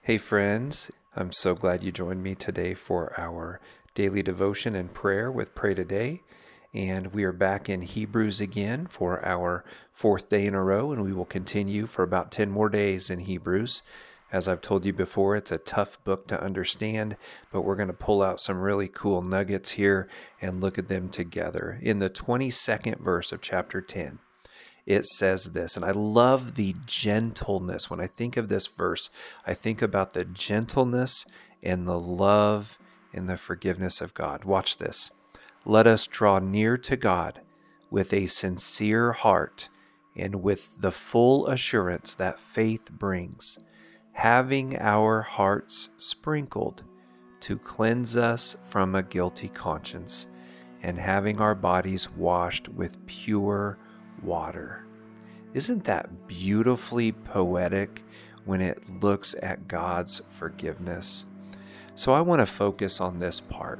Hey friends, I'm so glad you joined me today for our daily devotion and prayer with Pray Today. And we are back in Hebrews again for our fourth day in a row, and we will continue for about 10 more days in Hebrews. As I've told you before, it's a tough book to understand, but we're going to pull out some really cool nuggets here and look at them together. In the 22nd verse of chapter 10, it says this, and I love the gentleness. When I think of this verse, I think about the gentleness and the love and the forgiveness of God. Watch this. Let us draw near to God with a sincere heart and with the full assurance that faith brings, having our hearts sprinkled to cleanse us from a guilty conscience, and having our bodies washed with pure water. Isn't that beautifully poetic when it looks at God's forgiveness? So I want to focus on this part.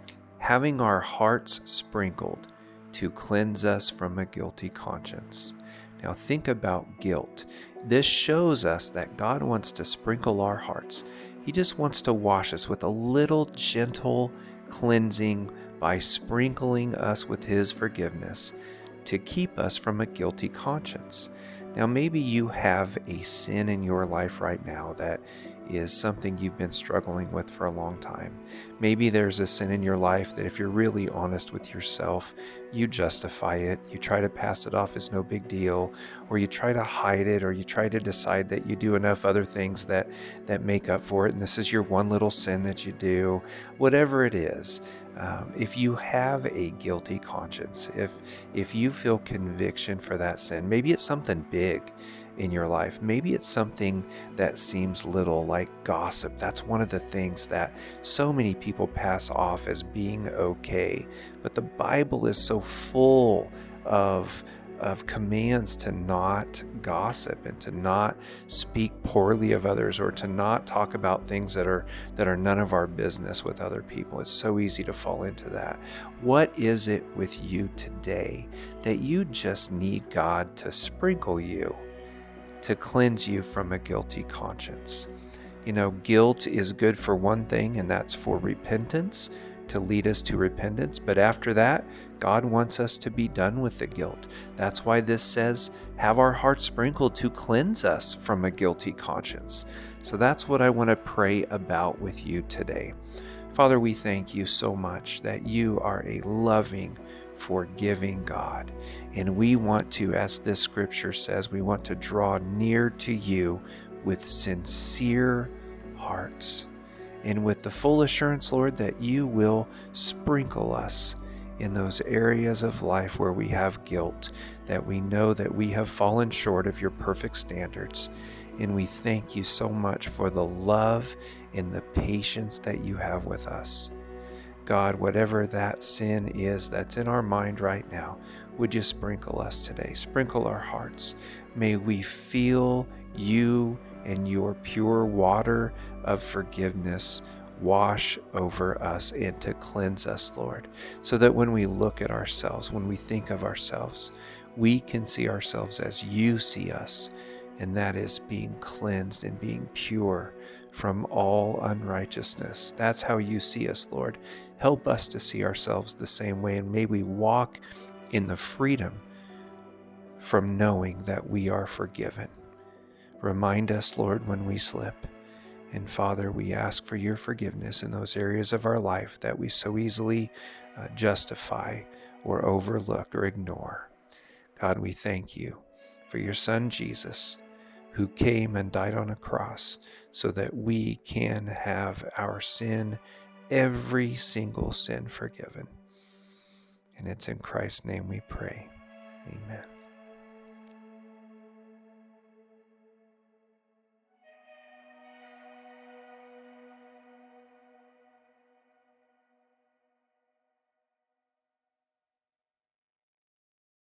Having our hearts sprinkled to cleanse us from a guilty conscience. Now think about guilt. This shows us that God wants to sprinkle our hearts. He just wants to wash us with a little gentle cleansing by sprinkling us with His forgiveness to keep us from a guilty conscience. Now, maybe you have a sin in your life right now that is something you've been struggling with for a long time. Maybe there's a sin in your life that, if you're really honest with yourself, you justify it, you try to pass it off as no big deal, or you try to hide it, or you try to decide that you do enough other things that make up for it, and this is your one little sin that you do. Whatever it is, if you have a guilty conscience, if you feel conviction for that sin, maybe it's something big in your life. Maybe it's something that seems little, like gossip. That's one of the things that so many people pass off as being okay. But the Bible is so full of commands to not gossip and to not speak poorly of others, or to not talk about things that are none of our business with other people. It's so easy to fall into that. What is it with you today that you just need God to sprinkle you, to cleanse you from a guilty conscience? You know, guilt is good for one thing, and that's for repentance, to lead us to repentance. But after that, God wants us to be done with the guilt. That's why this says, have our hearts sprinkled to cleanse us from a guilty conscience. So that's what I want to pray about with you today. Father, we thank you so much that you are a loving, forgiving God. And we want to, as this scripture says, we want to draw near to you with sincere hearts, and with the full assurance, Lord, that you will sprinkle us in those areas of life where we have guilt, that we know that we have fallen short of your perfect standards. And we thank you so much for the love and the patience that you have with us. God, whatever that sin is that's in our mind right now, would you sprinkle us today? Sprinkle our hearts. May we feel you and your pure water of forgiveness wash over us and to cleanse us, Lord, so that when we look at ourselves, when we think of ourselves, we can see ourselves as you see us, and that is being cleansed and being pure from all unrighteousness. That's how you see us, Lord. Help us to see ourselves the same way, and may we walk in the freedom from knowing that we are forgiven. Remind us, Lord, when we slip. And Father, we ask for your forgiveness in those areas of our life that we so easily justify or overlook or ignore. God, we thank you for your Son, Jesus, who came and died on a cross so that we can have our sin, every single sin, forgiven. And it's in Christ's name we pray. Amen.